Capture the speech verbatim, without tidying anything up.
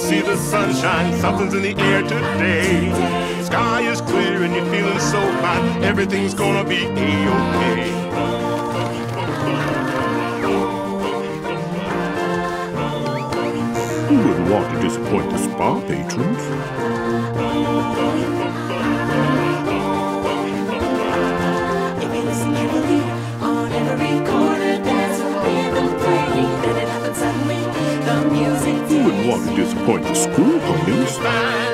see the sunshine, something's in the air today. Sky is clear and you're feeling so fine, everything's gonna be A-okay. Who wouldn't want to disappoint the spa patrons? If you listen carefully, on every corner there's a rhythm playing, then it happens suddenly, the music Who wouldn't want to disappoint the school ponies?